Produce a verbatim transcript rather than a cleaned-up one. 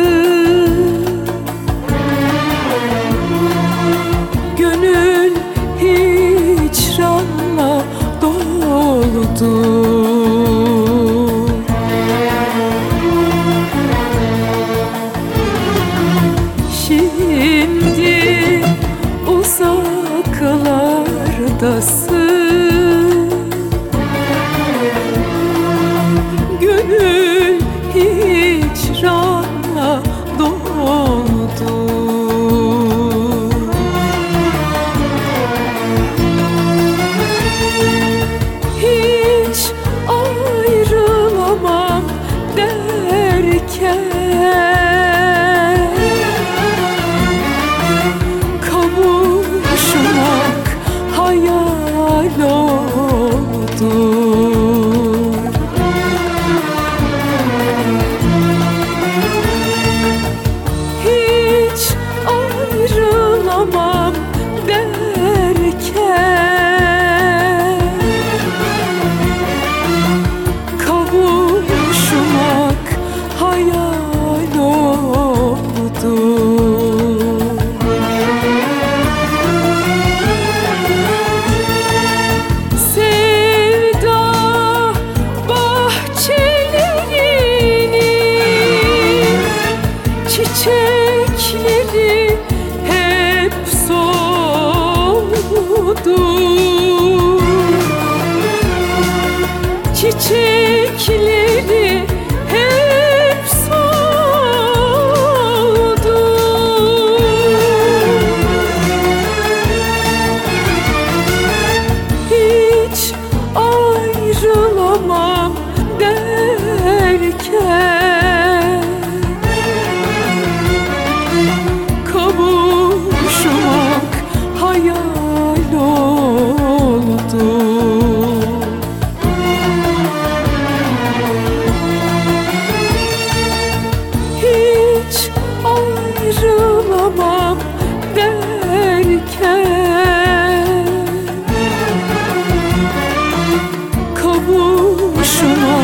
Gönül hicranla doludur. Şimdi uzaklardasın, gönül hicranla doludur. Hiç ayrılamam derken kavuşmak hayal oldu. Hiç ayrılamam derken kavuşmak hayal oldu. Sevda bahçelerinin çiçekleri hep soldu. Çiçekleri hep soldu. Hiç ayrılamam derken kavuşmak hayal oldu. Hiç ayrılamam derken kavuşmak